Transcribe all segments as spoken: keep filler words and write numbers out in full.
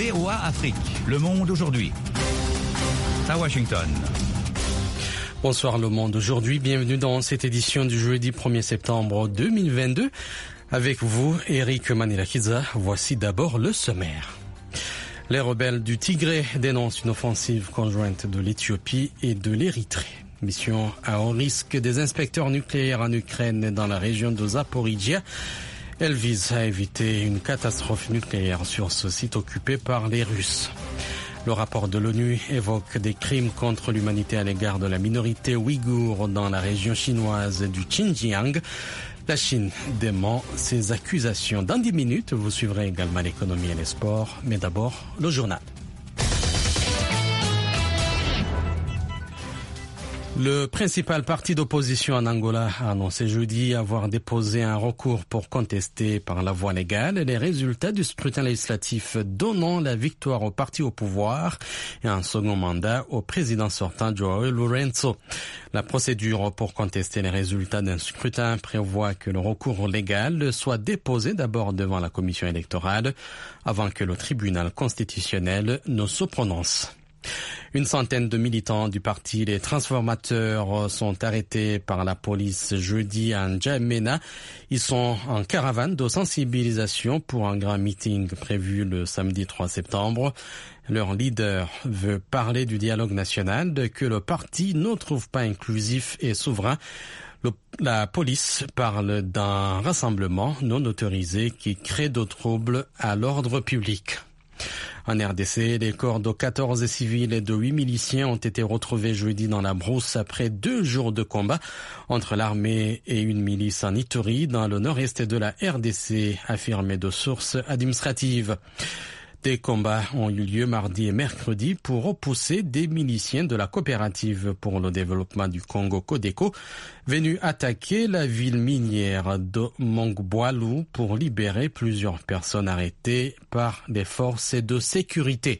V O A Afrique, Le Monde aujourd'hui. À Washington. Bonsoir Le Monde aujourd'hui, bienvenue dans cette édition du jeudi premier septembre deux mille vingt-deux. Avec vous, Eric Manilakiza, voici d'abord le sommaire. Les rebelles du Tigré dénoncent une offensive conjointe de l'Éthiopie et de l'Érythrée. Mission à haut risque des inspecteurs nucléaires en Ukraine dans la région de Zaporizhia. Elle vise à éviter une catastrophe nucléaire sur ce site occupé par les Russes. Le rapport de l'ONU évoque des crimes contre l'humanité à l'égard de la minorité ouïghour dans la région chinoise du Xinjiang. La Chine dément ces accusations. Dans dix minutes, vous suivrez également l'économie et les sports. Mais d'abord, le journal. Le principal parti d'opposition en Angola a annoncé jeudi avoir déposé un recours pour contester par la voie légale les résultats du scrutin législatif donnant la victoire au parti au pouvoir et un second mandat au président sortant João Lourenço. La procédure pour contester les résultats d'un scrutin prévoit que le recours légal soit déposé d'abord devant la commission électorale avant que le tribunal constitutionnel ne se prononce. Une centaine de militants du parti Les Transformateurs sont arrêtés par la police jeudi à N'Djamena. Ils sont en caravane de sensibilisation pour un grand meeting prévu le samedi trois septembre. Leur leader veut parler du dialogue national que le parti ne trouve pas inclusif et souverain. Le, la police parle d'un rassemblement non autorisé qui crée de troubles à l'ordre public. En R D C, les corps de quatorze civils et de huit miliciens ont été retrouvés jeudi dans la brousse après deux jours de combat entre l'armée et une milice en Ituri dans le nord-est de la R D C, affirmé de sources administratives. Des combats ont eu lieu mardi et mercredi pour repousser des miliciens de la coopérative pour le développement du Congo Codeco venus attaquer la ville minière de Mongboalou pour libérer plusieurs personnes arrêtées par les forces de sécurité.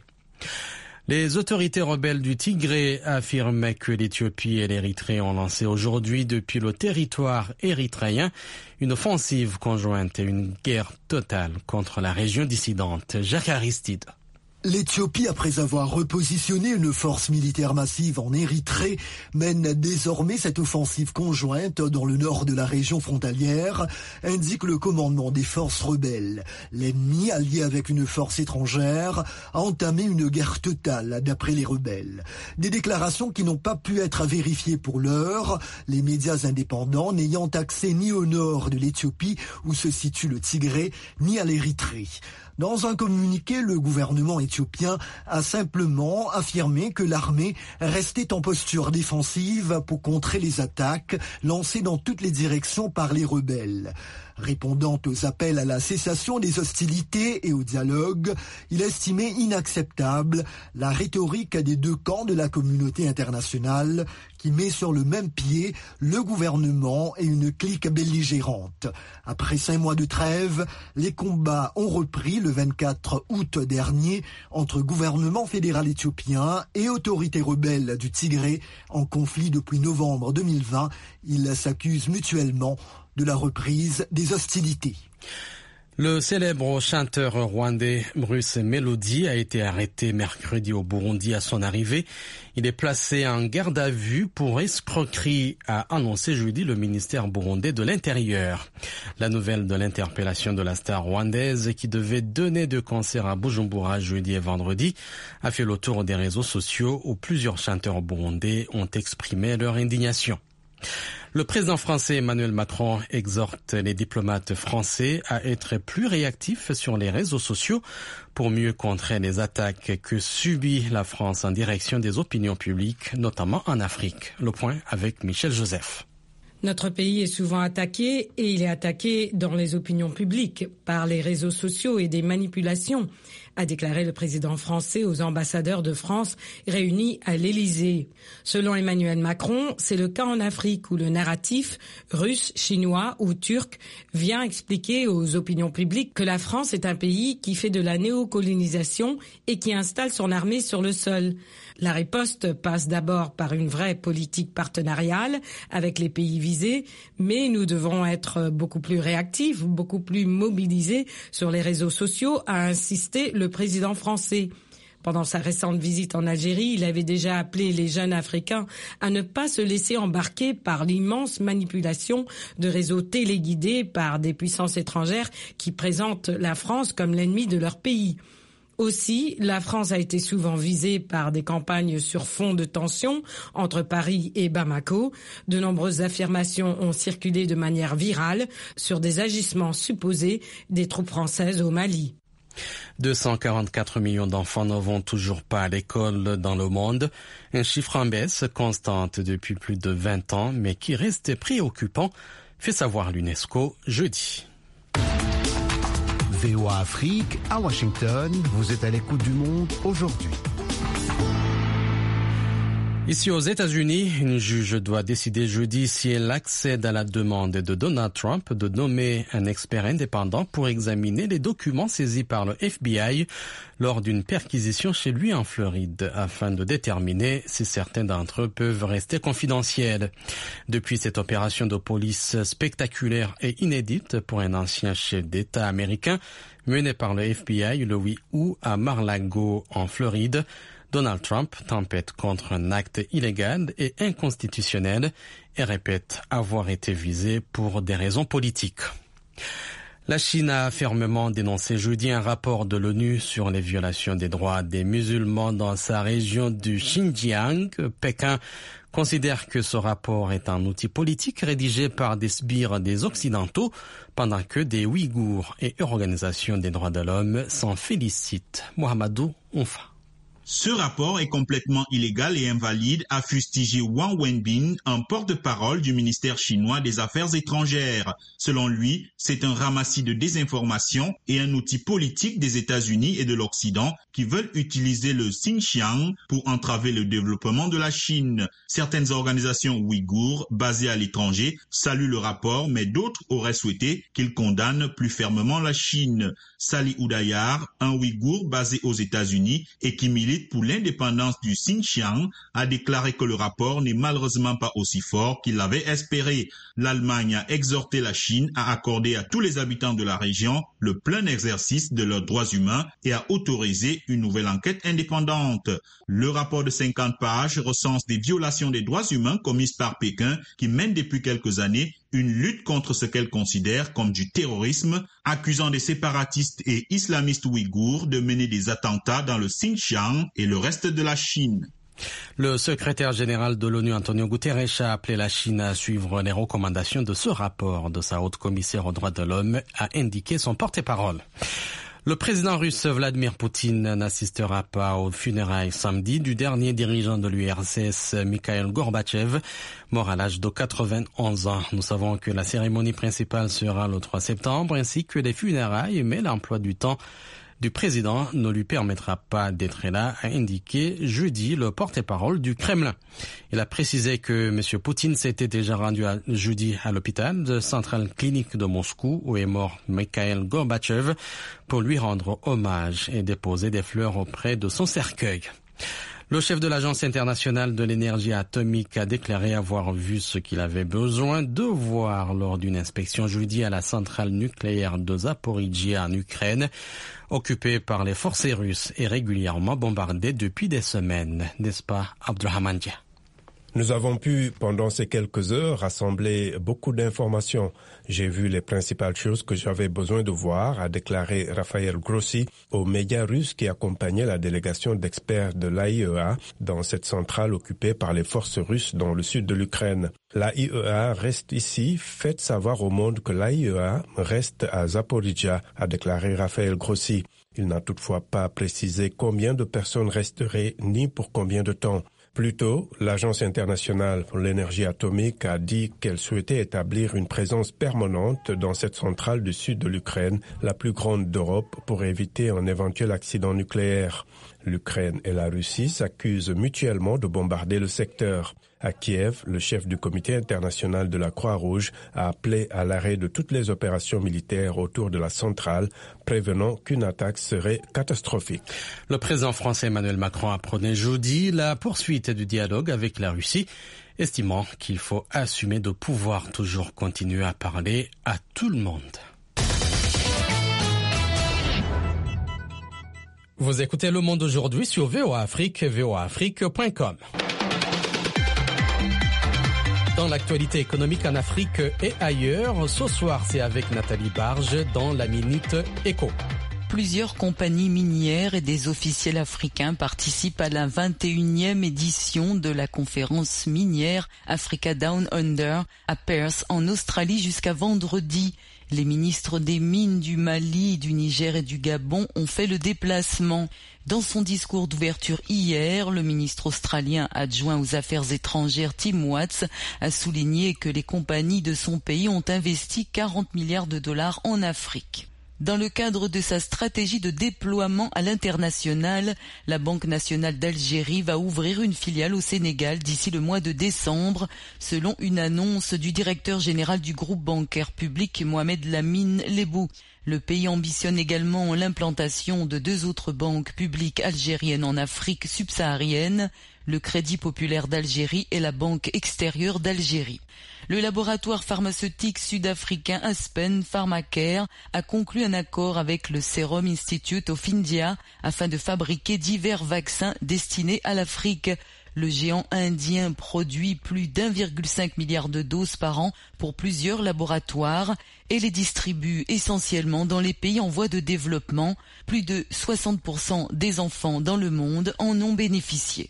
Les autorités rebelles du Tigré affirment que l'Éthiopie et l'Érythrée ont lancé aujourd'hui depuis le territoire érythréen une offensive conjointe et une guerre totale contre la région dissidente. Jacques Aristide. L'Éthiopie, après avoir repositionné une force militaire massive en Érythrée, mène désormais cette offensive conjointe dans le nord de la région frontalière, indique le commandement des forces rebelles. L'ennemi, allié avec une force étrangère, a entamé une guerre totale, d'après les rebelles. Des déclarations qui n'ont pas pu être vérifiées pour l'heure, les médias indépendants n'ayant accès ni au nord de l'Éthiopie, où se situe le Tigré, ni à l'Érythrée. Dans un communiqué, le gouvernement éthiopien a simplement affirmé que l'armée restait en posture défensive pour contrer les attaques lancées dans toutes les directions par les rebelles. Répondant aux appels à la cessation des hostilités et au dialogue, il estimait inacceptable la rhétorique des deux camps de la communauté internationale qui met sur le même pied le gouvernement et une clique belligérante. Après cinq mois de trêve, les combats ont repris le vingt-quatre août dernier entre gouvernement fédéral éthiopien et autorités rebelles du Tigré en conflit depuis novembre deux mille vingt. Ils s'accusent mutuellement de la reprise des hostilités. Le célèbre chanteur rwandais Bruce Melody a été arrêté mercredi au Burundi à son arrivée. Il est placé en garde à vue pour escroquerie, a annoncé jeudi le ministère burundais de l'Intérieur. La nouvelle de l'interpellation de la star rwandaise qui devait donner de concert à Bujumbura jeudi et vendredi a fait le tour des réseaux sociaux où plusieurs chanteurs burundais ont exprimé leur indignation. Le président français Emmanuel Macron exhorte les diplomates français à être plus réactifs sur les réseaux sociaux pour mieux contrer les attaques que subit la France en direction des opinions publiques, notamment en Afrique. Le point avec Michel Joseph. Notre pays est souvent attaqué et il est attaqué dans les opinions publiques par les réseaux sociaux et des manipulations, a déclaré le président français aux ambassadeurs de France réunis à l'Élysée. Selon Emmanuel Macron, c'est le cas en Afrique où le narratif russe, chinois ou turc vient expliquer aux opinions publiques que la France est un pays qui fait de la néocolonisation et qui installe son armée sur le sol. La riposte passe d'abord par une vraie politique partenariale avec les pays visés, mais nous devons être beaucoup plus réactifs, beaucoup plus mobilisés sur les réseaux sociaux, a insisté le le président français. Pendant sa récente visite en Algérie, il avait déjà appelé les jeunes Africains à ne pas se laisser embarquer par l'immense manipulation de réseaux téléguidés par des puissances étrangères qui présentent la France comme l'ennemi de leur pays. Aussi, la France a été souvent visée par des campagnes sur fond de tension entre Paris et Bamako. De nombreuses affirmations ont circulé de manière virale sur des agissements supposés des troupes françaises au Mali. deux cent quarante-quatre millions d'enfants ne vont toujours pas à l'école dans le monde. Un chiffre en baisse constante depuis plus de vingt ans, mais qui reste préoccupant, fait savoir l'UNESCO jeudi. V O A Afrique, à Washington, vous êtes à l'écoute du monde aujourd'hui. Ici aux États-Unis, une juge doit décider jeudi si elle accède à la demande de Donald Trump de nommer un expert indépendant pour examiner les documents saisis par le F B I lors d'une perquisition chez lui en Floride, afin de déterminer si certains d'entre eux peuvent rester confidentiels. Depuis cette opération de police spectaculaire et inédite pour un ancien chef d'État américain menée par le F B I le huit août à Mar-a-Lago en Floride, Donald Trump tempête contre un acte illégal et inconstitutionnel et répète avoir été visé pour des raisons politiques. La Chine a fermement dénoncé jeudi un rapport de l'ONU sur les violations des droits des musulmans dans sa région du Xinjiang. Pékin considère que ce rapport est un outil politique rédigé par des sbires des Occidentaux, pendant que des Ouïghours et organisations des droits de l'homme s'en félicitent. Mohamedou Ounfa. Ce rapport est complètement illégal et invalide, a fustigé Wang Wenbin, un porte-parole du ministère chinois des Affaires étrangères. Selon lui, c'est un ramassis de désinformation et un outil politique des États-Unis et de l'Occident qui veulent utiliser le Xinjiang pour entraver le développement de la Chine. Certaines organisations ouïghours basées à l'étranger saluent le rapport, mais d'autres auraient souhaité qu'il condamne plus fermement la Chine. Sali Oudayar, un Ouïghour basé aux États-Unis et qui milite pour l'indépendance du Xinjiang, a déclaré que le rapport n'est malheureusement pas aussi fort qu'il l'avait espéré. L'Allemagne a exhorté la Chine à accorder à tous les habitants de la région le plein exercice de leurs droits humains et à autoriser une nouvelle enquête indépendante. Le rapport de cinquante pages recense des violations des droits humains commises par Pékin qui mène depuis quelques années une lutte contre ce qu'elle considère comme du terrorisme, accusant des séparatistes et islamistes ouïghours de mener des attentats dans le Xinjiang et le reste de la Chine. Le secrétaire général de l'ONU, Antonio Guterres, a appelé la Chine à suivre les recommandations de ce rapport de sa haute commissaire aux droits de l'homme, a indiqué son porte-parole. Le président russe Vladimir Poutine n'assistera pas aux funérailles samedi du dernier dirigeant de l'U R S S, Mikhail Gorbatchev, mort à l'âge de quatre-vingt-onze ans. Nous savons que la cérémonie principale sera le trois septembre, ainsi que les funérailles, mais l'emploi du temps du président ne lui permettra pas d'être là, a indiqué jeudi le porte-parole du Kremlin. Il a précisé que M. Poutine s'était déjà rendu à, jeudi à l'hôpital de Centrale Clinique de Moscou où est mort Mikhail Gorbatchev pour lui rendre hommage et déposer des fleurs auprès de son cercueil. Le chef de l'Agence internationale de l'énergie atomique a déclaré avoir vu ce qu'il avait besoin de voir lors d'une inspection jeudi à la centrale nucléaire de Zaporijia en Ukraine, occupée par les forces russes et régulièrement bombardée depuis des semaines, n'est-ce pas, Abdurrahman Dia? Nous avons pu, pendant ces quelques heures, rassembler beaucoup d'informations. J'ai vu les principales choses que j'avais besoin de voir, a déclaré Raphaël Grossi aux médias russes qui accompagnaient la délégation d'experts de l'A I E A dans cette centrale occupée par les forces russes dans le sud de l'Ukraine. L'A I E A reste ici, faites savoir au monde que l'A I E A reste à Zaporijia, a déclaré Raphaël Grossi. Il n'a toutefois pas précisé combien de personnes resteraient ni pour combien de temps. Plus tôt, l'Agence internationale pour l'énergie atomique a dit qu'elle souhaitait établir une présence permanente dans cette centrale du sud de l'Ukraine, la plus grande d'Europe, pour éviter un éventuel accident nucléaire. L'Ukraine et la Russie s'accusent mutuellement de bombarder le secteur. À Kiev, le chef du comité international de la Croix-Rouge a appelé à l'arrêt de toutes les opérations militaires autour de la centrale, prévenant qu'une attaque serait catastrophique. Le président français Emmanuel Macron a prôné jeudi la poursuite du dialogue avec la Russie, estimant qu'il faut assumer de pouvoir toujours continuer à parler à tout le monde. Vous écoutez Le Monde aujourd'hui sur V O A Afrique, v o a afrique point com. Dans l'actualité économique en Afrique et ailleurs, ce soir c'est avec Nathalie Barge dans la Minute Éco. Plusieurs compagnies minières et des officiels africains participent à la vingt et unième édition de la conférence minière Africa Down Under à Perth en Australie jusqu'à vendredi. Les ministres des Mines du Mali, du Niger et du Gabon ont fait le déplacement. Dans son discours d'ouverture hier, le ministre australien adjoint aux Affaires étrangères Tim Watts a souligné que les compagnies de son pays ont investi quarante milliards de dollars en Afrique. Dans le cadre de sa stratégie de déploiement à l'international, la Banque nationale d'Algérie va ouvrir une filiale au Sénégal d'ici le mois de décembre, selon une annonce du directeur général du groupe bancaire public Mohamed Lamine Lebou. Le pays ambitionne également l'implantation de deux autres banques publiques algériennes en Afrique subsaharienne, le Crédit populaire d'Algérie et la Banque extérieure d'Algérie. Le laboratoire pharmaceutique sud-africain Aspen Pharmacare a conclu un accord avec le Serum Institute of India afin de fabriquer divers vaccins destinés à l'Afrique. Le géant indien produit plus d'un virgule cinq milliard de doses par an pour plusieurs laboratoires et les distribue essentiellement dans les pays en voie de développement. Plus de soixante pour cent des enfants dans le monde en ont bénéficié.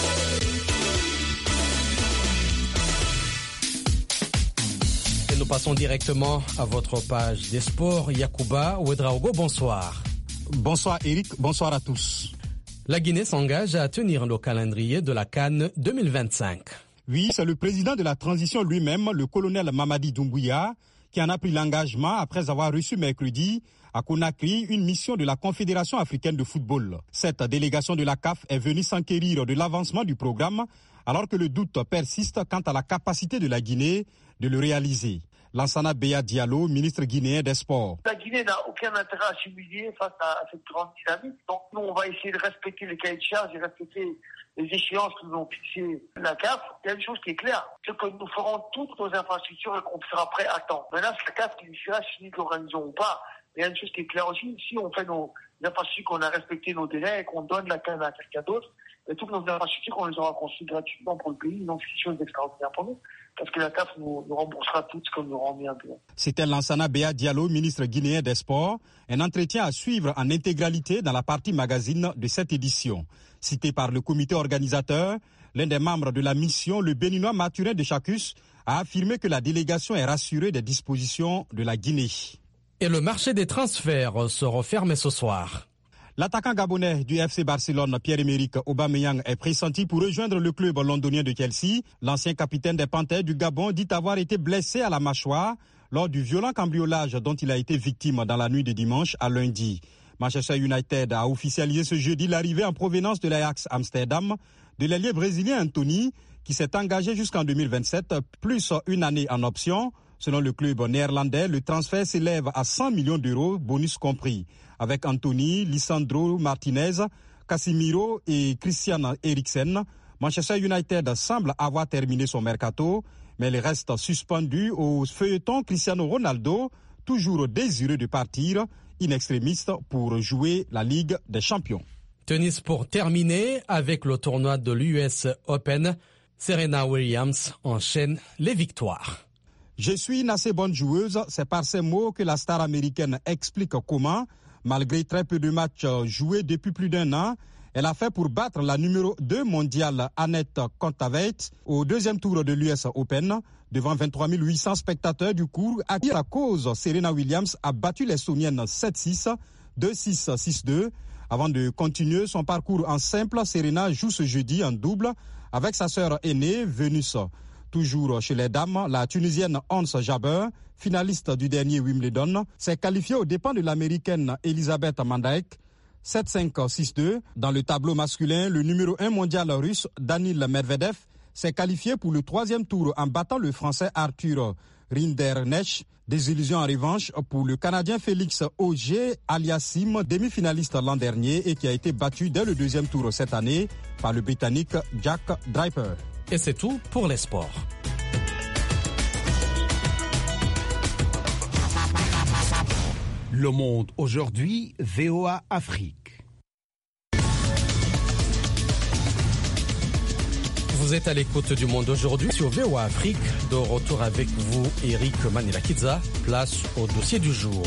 Nous passons directement à votre page des sports. Yacouba Ouedraogo, bonsoir. Bonsoir Eric, bonsoir à tous. La Guinée s'engage à tenir le calendrier de la CAN deux mille vingt-cinq. Oui, c'est le président de la transition lui-même, le colonel Mamadi Doumbouya, qui en a pris l'engagement après avoir reçu mercredi à Conakry une mission de la Confédération africaine de football. Cette délégation de la C A F est venue s'enquérir de l'avancement du programme alors que le doute persiste quant à la capacité de la Guinée de le réaliser. Lansana Beya Diallo, ministre guinéen des Sports. La Guinée n'a aucun intérêt à s'humilier face à cette grande dynamique. Donc nous, on va essayer de respecter les cahiers de charges et respecter les échéances que nous ont fixées la C A F. Il y a une chose qui est claire, c'est que nous ferons toutes nos infrastructures et qu'on sera prêt à temps. Maintenant, c'est la C A F qui décidera si nous l'organisons ou pas. Il y a une chose qui est claire aussi, si on fait nos infrastructures, qu'on a respecté nos délais et qu'on donne la C A N à quelqu'un d'autre, et toutes nos infrastructures, on les aura construites gratuitement pour le pays, donc c'est une chose d'extraordinaire pour nous. Parce que la C A F nous, nous remboursera tout ce qu'on nous rend bien. C'était Lansana Beya Diallo, ministre guinéen des Sports. Un entretien à suivre en intégralité dans la partie magazine de cette édition. Cité par le comité organisateur, l'un des membres de la mission, le Béninois Mathurin de Chacus, a affirmé que la délégation est rassurée des dispositions de la Guinée. Et le marché des transferts se referme ce soir. L'attaquant gabonais du F C Barcelone, Pierre-Emerick Aubameyang, est pressenti pour rejoindre le club londonien de Chelsea. L'ancien capitaine des Panthères du Gabon dit avoir été blessé à la mâchoire lors du violent cambriolage dont il a été victime dans la nuit de dimanche à lundi. Manchester United a officialisé ce jeudi l'arrivée en provenance de l'Ajax Amsterdam de l'ailier brésilien Anthony, qui s'est engagé jusqu'en deux mille vingt-sept, plus une année en option. Selon le club néerlandais, le transfert s'élève à cent millions d'euros, bonus compris. Avec Anthony, Lisandro Martinez, Casemiro et Christian Eriksen, Manchester United semble avoir terminé son mercato, mais il reste suspendu au feuilleton Cristiano Ronaldo, toujours désireux de partir, in extremis pour jouer la Ligue des Champions. Tennis pour terminer, avec le tournoi de l'U S Open, Serena Williams enchaîne les victoires. Je suis une assez bonne joueuse, c'est par ces mots que la star américaine explique comment, malgré très peu de matchs joués depuis plus d'un an, elle a fait pour battre la numéro deux mondiale Anett Kontaveit au deuxième tour de l'U S Open. Devant vingt-trois mille huit cents spectateurs du cours, à la cause, Serena Williams a battu l'Estonienne sept six, deux six, six deux. Avant de continuer son parcours en simple, Serena joue ce jeudi en double avec sa sœur aînée, Venus. Toujours chez les dames, la Tunisienne Ons Jabeur, finaliste du dernier Wimbledon, s'est qualifiée aux dépens de l'Américaine Elisabeth Mandaek, sept cinq, six deux. Dans le tableau masculin, le numéro un mondial russe, Danil Medvedev, s'est qualifié pour le troisième tour en battant le Français Arthur Rinderknecht. Désillusion en revanche pour le Canadien Félix Auger-Aliassime, demi-finaliste l'an dernier et qui a été battu dès le deuxième tour cette année par le Britannique Jack Draper. Et c'est tout pour les sports. Le Monde aujourd'hui, V O A Afrique. Vous êtes à l'écoute du Monde aujourd'hui sur V O A Afrique. De retour avec vous, Eric Manilakidza. Place au dossier du jour.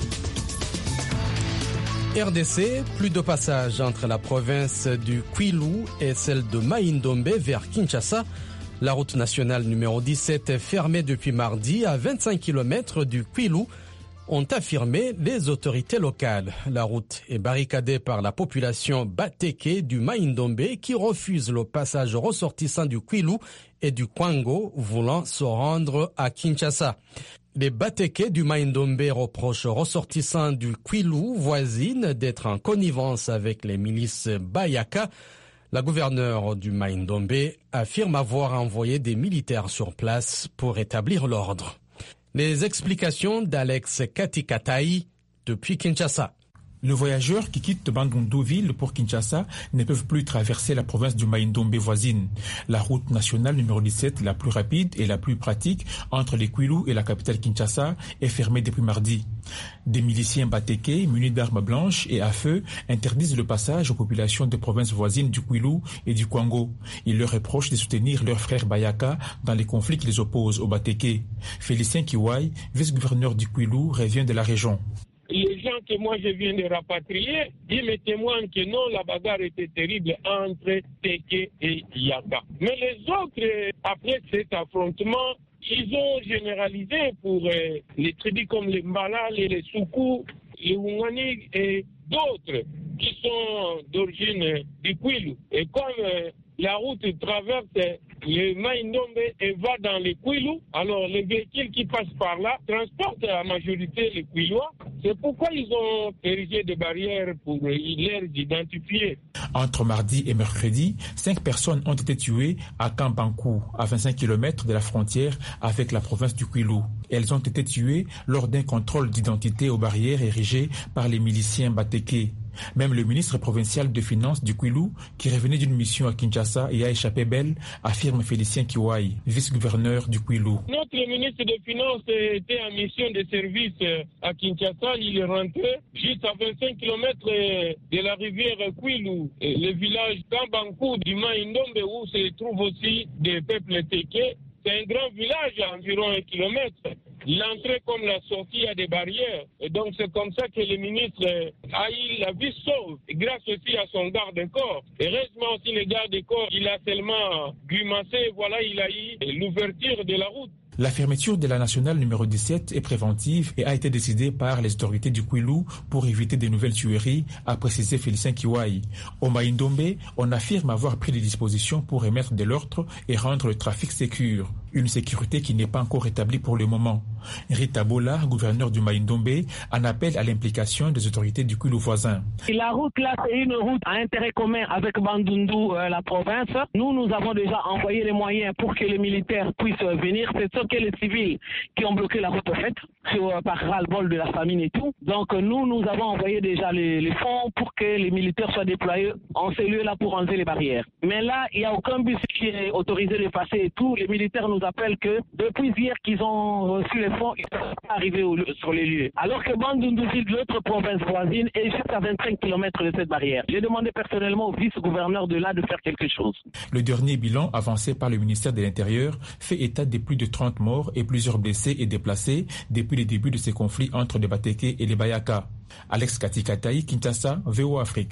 R D C, plus de passage entre la province du Kwilu et celle de Mai-Ndombe vers Kinshasa. La route nationale numéro dix-sept est fermée depuis mardi à vingt-cinq kilomètres du Kwilu, ont affirmé les autorités locales. La route est barricadée par la population Bateke du Mai-Ndombe qui refuse le passage aux ressortissants du Kwilu et du Kwango voulant se rendre à Kinshasa. Les Bateke du Mai-Ndombe reprochent aux ressortissants du Kwilu voisine d'être en connivence avec les milices Bayaka. La gouverneure du Mai-Ndombe affirme avoir envoyé des militaires sur place pour établir l'ordre. Les explications d'Alex Katikataï depuis Kinshasa. Les voyageurs qui quittent Bandundu-ville pour Kinshasa ne peuvent plus traverser la province du Mai-Ndombe voisine. La route nationale numéro dix-sept, la plus rapide et la plus pratique entre les Kwilu et la capitale Kinshasa, est fermée depuis mardi. Des miliciens Bateke, munis d'armes blanches et à feu, interdisent le passage aux populations des provinces voisines du Kwilu et du Kwango. Ils leur reprochent de soutenir leurs frères Bayaka dans les conflits qui les opposent aux Bateke. Félicien Kiwai, vice-gouverneur du Kwilu, revient de la région. Les gens que moi je viens de rapatrier, ils me témoignent que non, la bagarre était terrible entre Teke et Yaka. Mais les autres, après cet affrontement, ils ont généralisé pour euh, les tribus comme les Mbala, les, les Soukou, les Wungani et d'autres qui sont d'origine du Kwilu. Et comme euh, la route traverse le Mai-Ndombe et va dans les Kwilu, alors les véhicules qui passent par là transportent la majorité les Kwilois. C'est pourquoi ils ont érigé des barrières pour les identifier. Entre mardi et mercredi, cinq personnes ont été tuées à Kambankou, à vingt-cinq kilomètres de la frontière avec la province du Kwilu. Elles ont été tuées lors d'un contrôle d'identité aux barrières érigées par les miliciens Bateke. Même le ministre provincial de Finances du Kwilu, qui revenait d'une mission à Kinshasa et a échappé belle, affirme Félicien Kiwai, vice-gouverneur du Kwilu. Notre ministre de Finances était en mission de service à Kinshasa. Il est rentré juste à vingt-cinq kilomètres de la rivière Kwilu, le village Kambankou du Mai-Ndombe où se trouvent aussi des peuples Teke. C'est un grand village à environ un kilomètre. L'entrée comme la sortie a des barrières. Et donc c'est comme ça que le ministre a eu la vie sauve, grâce aussi à son garde-corps. Heureusement aussi le garde-corps, il a seulement grimacé, voilà, il a eu l'ouverture de la route. La fermeture de la nationale numéro dix-sept est préventive et a été décidée par les autorités du Kwilu pour éviter de nouvelles tueries, a précisé Félicien Kiwai. Au Mai-Ndombe, on affirme avoir pris des dispositions pour remettre de l'ordre et rendre le trafic sécure. Une sécurité qui n'est pas encore établie pour le moment. Rita Bola, gouverneur du Mai-Ndombe, en appelle à l'implication des autorités du Kwilu voisin. La route là, c'est une route à intérêt commun avec Bandundu, euh, la province. Nous, nous avons déjà envoyé les moyens pour que les militaires puissent venir. C'est ce que les civils qui ont bloqué la route, en fait, sur, euh, par ras-le-bol de la famine et tout. Donc euh, nous, nous avons envoyé déjà les, les fonds pour que les militaires soient déployés en ces lieux-là pour enlever les barrières. Mais là, il n'y a aucun bus qui est autorisé de passer et tout. Les militaires nous appellent que depuis hier qu'ils ont reçu les fonds, ils ne peuvent pas arriver au, sur les lieux. Alors que Bandundu-ville, l'autre province voisine, est juste à vingt-cinq kilomètres de cette barrière. J'ai demandé personnellement au vice-gouverneur de là de faire quelque chose. Le dernier bilan avancé par le ministère de l'Intérieur fait état de plus de trente morts et plusieurs blessés et déplacés depuis le début de ces conflits entre les Bateke et les Bayaka. Alex Katikataï, Kinshasa, V O A Afrique.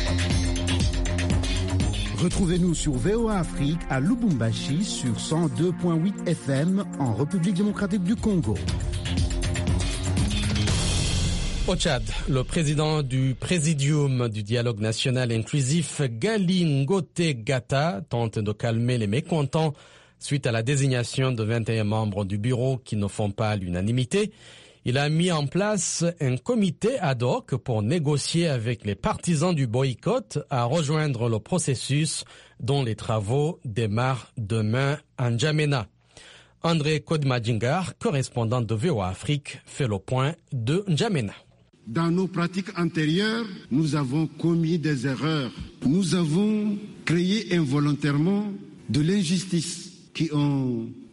Retrouvez-nous sur V O A Afrique à Lubumbashi sur cent deux virgule huit F M en République démocratique du Congo. Au Tchad, le président du Présidium du dialogue national inclusif, Gali Ngote Gata, tente de calmer les mécontents suite à la désignation de vingt et un membres du bureau qui ne font pas l'unanimité. Il a mis en place un comité ad hoc pour négocier avec les partisans du boycott à rejoindre le processus dont les travaux démarrent demain en N'Djamena. André Kodmadjingar, correspondant de V O A Afrique, fait le point de N'Djamena. Dans nos pratiques antérieures, nous avons commis des erreurs. Nous avons créé involontairement de l'injustice qui ont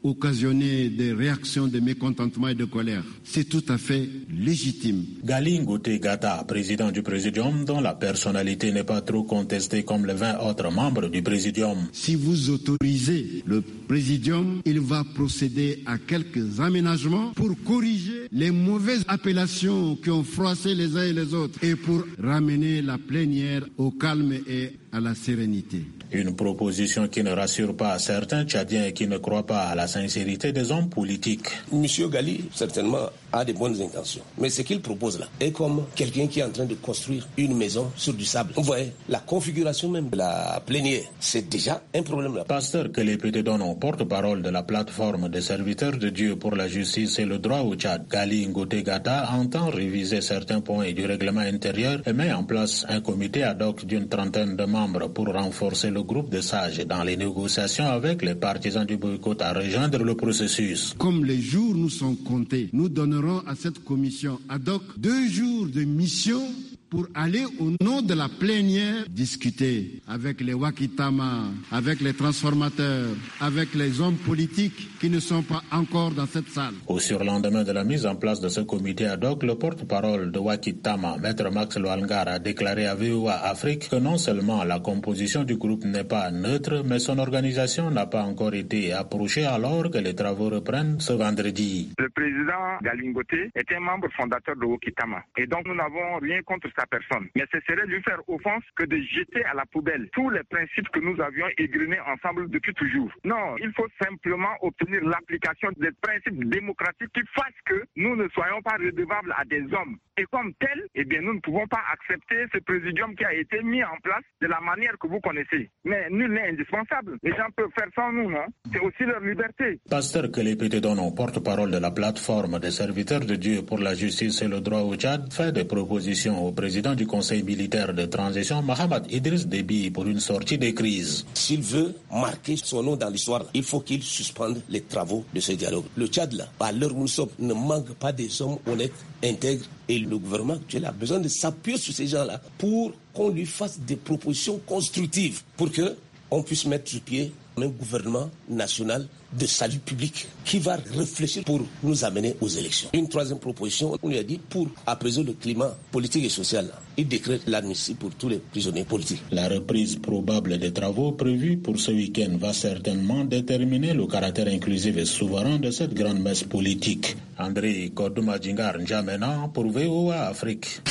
occasionner des réactions de mécontentement et de colère. C'est tout à fait légitime. Gali Ngoté Gata, président du Présidium, dont la personnalité n'est pas trop contestée comme les vingt autres membres du Présidium. Si vous autorisez le Présidium, il va procéder à quelques aménagements pour corriger les mauvaises appellations qui ont froissé les uns et les autres et pour ramener la plénière au calme et à la sérénité. Une proposition qui ne rassure pas certains Tchadiens et qui ne croient pas à la sincérité des hommes politiques. Monsieur Gali, certainement, a de bonnes intentions. Mais ce qu'il propose là est comme quelqu'un qui est en train de construire une maison sur du sable. Vous voyez, la configuration même de la plénière, c'est déjà un problème là. Pasteur Kelépé Donon, porte-parole de la plateforme des serviteurs de Dieu pour la justice et le droit au Tchad, Gali Ngoté Gata entend réviser certains points du règlement intérieur et met en place un comité ad hoc d'une trentaine de membres pour renforcer le groupe de sages dans les négociations avec les partisans du boycott à rejoindre le processus. Comme les jours nous sont comptés, nous donnerons à cette commission ad hoc deux jours de mission pour aller au nom de la plénière discuter avec les Wakitama, avec les transformateurs, avec les hommes politiques qui ne sont pas encore dans cette salle. Au surlendemain de la mise en place de ce comité ad hoc, le porte-parole de Wakitama, Maître Max Loalgar, a déclaré à V O A Afrique que non seulement la composition du groupe n'est pas neutre, mais son organisation n'a pas encore été approchée alors que les travaux reprennent ce vendredi. Le président Gali Ngoté est un membre fondateur de Wakitama et donc nous n'avons rien contre ça personne. Mais ce serait lui faire offense que de jeter à la poubelle tous les principes que nous avions égrenés ensemble depuis toujours. Non, il faut simplement obtenir l'application des principes démocratiques qui fassent que nous ne soyons pas redevables à des hommes. Et comme tel, eh bien, nous ne pouvons pas accepter ce présidium qui a été mis en place de la manière que vous connaissez. Mais nul n'est indispensable. Les gens peuvent faire sans nous, non? C'est aussi leur liberté. Pasteur Kelépé Donon, porte-parole de la plateforme des serviteurs de Dieu pour la justice et le droit au Tchad, fait des propositions au président du Conseil militaire de transition, Mahamat Idriss Déby, pour une sortie des crises. S'il veut marquer son nom dans l'histoire, il faut qu'il suspende les travaux de ce dialogue. Le Tchad, là, à l'heure où nous sommes, ne manque pas des hommes honnêtes, intègres, et le gouvernement actuel a besoin de s'appuyer sur ces gens-là pour qu'on lui fasse des propositions constructives, pour qu'on puisse mettre sur pied un gouvernement national de salut public qui va réfléchir pour nous amener aux élections. Une troisième proposition, on lui a dit, pour apaiser le climat politique et social, il décrète l'amnistie pour tous les prisonniers politiques. La reprise probable des travaux prévus pour ce week-end va certainement déterminer le caractère inclusif et souverain de cette grande messe politique. André Kodouma-Djingar N'Djamena pour V O A Afrique.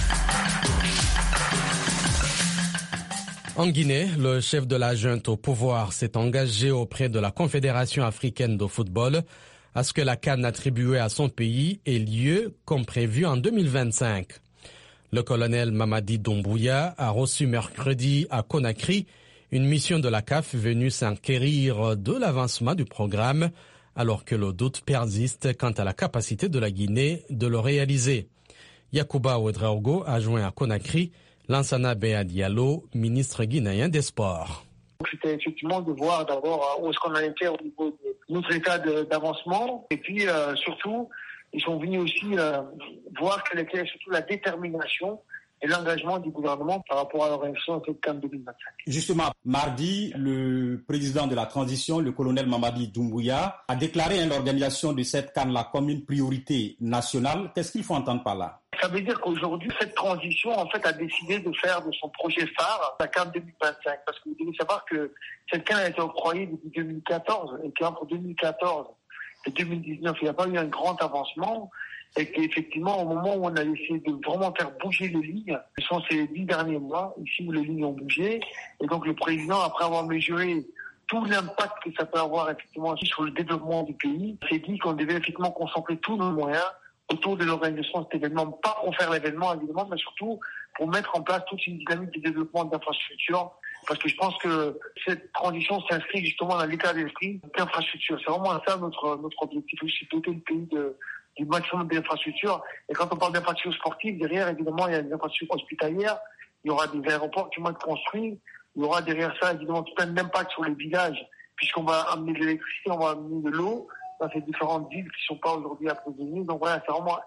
En Guinée, le chef de la junte au pouvoir s'est engagé auprès de la Confédération africaine de football à ce que la CAN attribuée à son pays ait lieu comme prévu en deux mille vingt-cinq. Le colonel Mamadi Doumbouya a reçu mercredi à Conakry une mission de la C A F venue s'enquérir de l'avancement du programme alors que le doute persiste quant à la capacité de la Guinée de le réaliser. Yacouba Ouedraogo a joint à Conakry Lansana Béa Diallo, ministre guinéen des Sports. C'était effectivement de voir d'abord où est-ce qu'on en était au niveau de notre état d'avancement. Et puis euh, surtout, ils sont venus aussi euh, voir quelle était surtout la détermination et l'engagement du gouvernement par rapport à l'organisation de cette CAN deux mille vingt-cinq. Justement, mardi, le président de la transition, le colonel Mamadi Doumbouya, a déclaré l'organisation de cette CAN-là comme une priorité nationale. Qu'est-ce qu'il faut entendre par là? Ça veut dire qu'aujourd'hui, cette transition, en fait, a décidé de faire de son projet phare la CAN deux mille vingt-cinq. Parce que vous devez savoir que cette CAN a été octroyée depuis deux mille quatorze et qu'entre deux mille quatorze et deux mille dix-neuf, il n'y a pas eu un grand avancement. Et qu'effectivement, au moment où on a essayé de vraiment faire bouger les lignes, ce sont ces dix derniers mois, ici où les lignes ont bougé. Et donc le président, après avoir mesuré tout l'impact que ça peut avoir effectivement sur le développement du pays, s'est dit qu'on devait effectivement concentrer tous nos moyens autour de l'organisation de cet événement, pas pour faire l'événement évidemment, mais surtout pour mettre en place toute une dynamique de développement d'infrastructures. Parce que je pense que cette transition s'inscrit justement dans l'état d'esprit d'infrastructures. C'est vraiment ça notre notre objectif, c'est doter le pays de du maximum d'infrastructures. Et quand on parle d'infrastructures sportives, derrière, évidemment, il y a des infrastructures hospitalières, il y aura des aéroports qui vont être construits, il y aura derrière ça, évidemment, tout un impact sur les villages, puisqu'on va amener de l'électricité, on va amener de l'eau dans ces différentes villes qui ne sont pas aujourd'hui approvisionnées. Donc voilà, c'est vraiment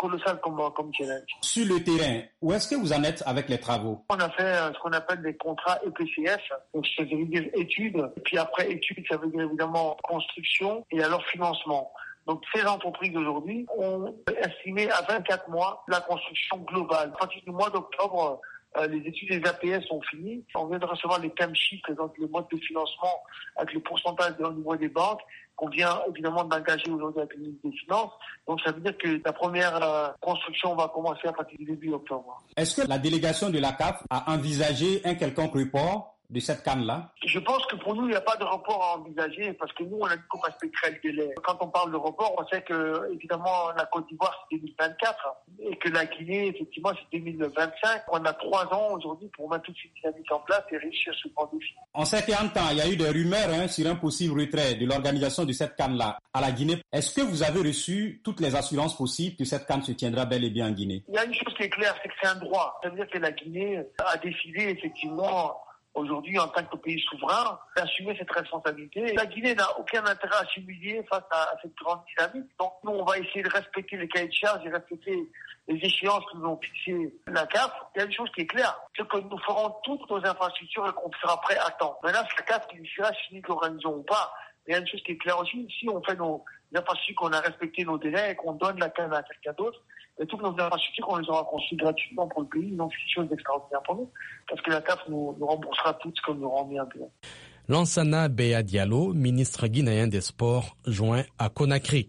colossal comme, comme challenge. Sur le terrain, où est-ce que vous en êtes avec les travaux? On a fait ce qu'on appelle des contrats E P C F, donc ça veut dire études, et puis après études, ça veut dire évidemment construction et alors financement. Donc ces entreprises aujourd'hui ont estimé à vingt-quatre mois la construction globale. À partir du mois d'octobre, Euh, les études des A P S sont finies. On vient de recevoir les term sheets, donc le mode de financement avec le pourcentage au niveau des banques qu'on vient évidemment d'engager aujourd'hui avec le ministre des Finances. Donc ça veut dire que la première euh, construction va commencer à partir du début octobre. Est-ce que la délégation de la C A F a envisagé un quelconque report de cette canne-là? Je pense que pour nous, il n'y a pas de report à envisager parce que nous, on a dit qu'on respecterait le délai. Quand on parle de report, on sait que, évidemment, la Côte d'Ivoire, c'est deux mille vingt-quatre et que la Guinée, effectivement, c'est deux mille vingt-cinq. On a trois ans aujourd'hui pour mettre toute cette dynamique en place et réussir ce grand défi. En certain temps, il y a eu des rumeurs hein, sur un possible retrait de l'organisation de cette canne-là à la Guinée. Est-ce que vous avez reçu toutes les assurances possibles que cette canne se tiendra bel et bien en Guinée? Il y a une chose qui est claire, c'est que c'est un droit. Ça veut dire que la Guinée a décidé, effectivement, aujourd'hui, en tant que pays souverain, d'assumer cette responsabilité. La Guinée n'a aucun intérêt à s'humilier face à, à cette grande dynamique. Donc, nous, on va essayer de respecter les cahiers de charges et respecter les échéances que nous ont fixées la C A F. Il y a une chose qui est claire, c'est que nous ferons toutes nos infrastructures et qu'on sera prêt à temps. Maintenant, c'est la C A F qui décidera si nous l'organisons ou pas. Il y a une chose qui est claire aussi, si on fait nos infrastructures, qu'on a respecté nos délais et qu'on donne la canne à quelqu'un d'autre, et toutes nos infrastructures, on les aura construites gratuitement pour le pays, donc c'est une chose extraordinaire pour nous, parce que la C A F nous, nous remboursera tout ce qu'on nous rend bien. Lansana Béa Diallo, ministre guinéen des Sports, joint à Conakry.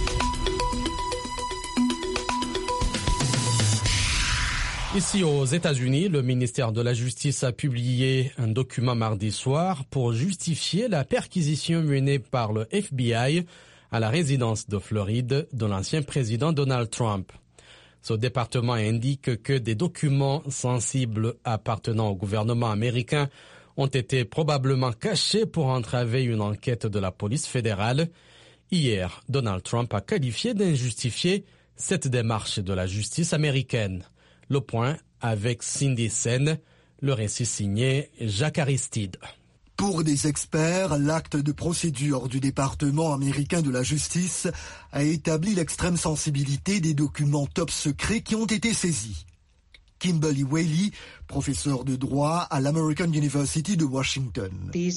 Ici aux États-Unis, le ministère de la Justice a publié un document mardi soir pour justifier la perquisition menée par le F B I à la résidence de Floride de l'ancien président Donald Trump. Ce département indique que des documents sensibles appartenant au gouvernement américain ont été probablement cachés pour entraver une enquête de la police fédérale. Hier, Donald Trump a qualifié d'injustifiée cette démarche de la justice américaine. Le point avec Cindy Sen, le récit signé Jacques Aristide. Pour des experts, l'acte de procédure du département américain de la justice a établi l'extrême sensibilité des documents top secrets qui ont été saisis. Kimberly Whaley, professeure de droit à l'American University de Washington.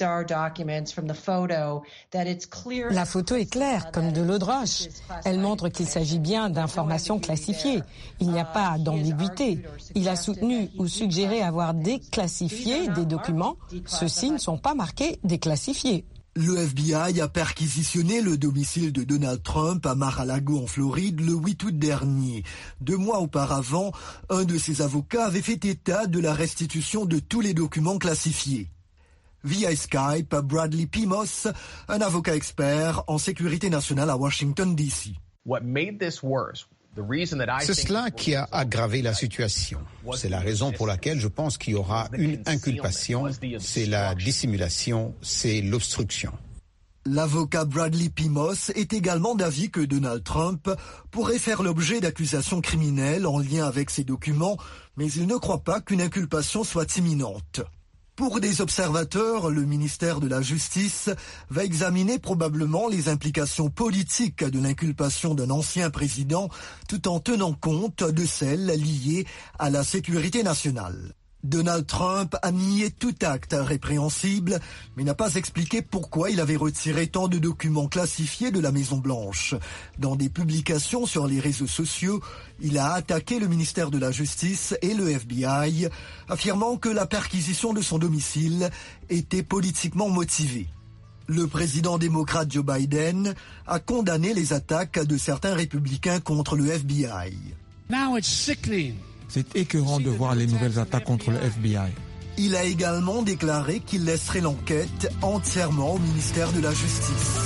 La photo est claire, comme de l'eau de roche. Elle montre qu'il s'agit bien d'informations classifiées. Il n'y a pas d'ambiguïté. Il a soutenu ou suggéré avoir déclassifié des documents. Ceux-ci ne sont pas marqués déclassifiés. Le F B I a perquisitionné le domicile de Donald Trump à Mar-a-Lago en Floride le huit août dernier. Deux mois auparavant, un de ses avocats avait fait état de la restitution de tous les documents classifiés. Via Skype, Bradley Pimos, un avocat expert en sécurité nationale à Washington, D C. What made this worse? C'est cela qui a aggravé la situation. C'est la raison pour laquelle je pense qu'il y aura une inculpation, c'est la dissimulation, c'est l'obstruction. L'avocat Bradley Pimos est également d'avis que Donald Trump pourrait faire l'objet d'accusations criminelles en lien avec ces documents, mais il ne croit pas qu'une inculpation soit imminente. Pour des observateurs, le ministère de la Justice va examiner probablement les implications politiques de l'inculpation d'un ancien président tout en tenant compte de celles liées à la sécurité nationale. Donald Trump a nié tout acte répréhensible, mais n'a pas expliqué pourquoi il avait retiré tant de documents classifiés de la Maison-Blanche. Dans des publications sur les réseaux sociaux, il a attaqué le ministère de la Justice et le F B I, affirmant que la perquisition de son domicile était politiquement motivée. Le président démocrate Joe Biden a condamné les attaques de certains républicains contre le F B I. Now it's sickening. C'est écœurant de voir les nouvelles attaques contre le F B I. Il a également déclaré qu'il laisserait l'enquête entièrement au ministère de la Justice.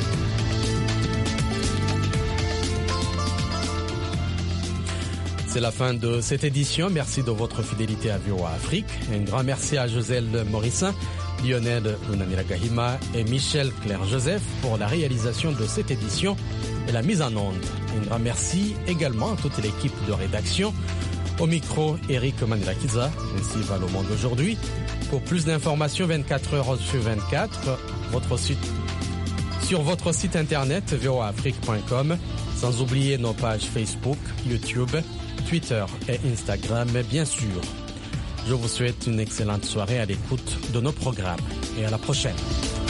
C'est la fin de cette édition. Merci de votre fidélité à V O A Afrique. Un grand merci à Joselle Morissin, Lionel Lunaniragahima et Michel Claire-Joseph pour la réalisation de cette édition et la mise en onde. Un grand merci également à toute l'équipe de rédaction. Au micro, Eric Manelakiza, ainsi va le monde aujourd'hui. Pour plus d'informations vingt-quatre heures sur vingt-quatre, votre site, sur votre site internet v o a afrique point com Sans oublier nos pages Facebook, YouTube, Twitter et Instagram, bien sûr. Je vous souhaite une excellente soirée à l'écoute de nos programmes et à la prochaine.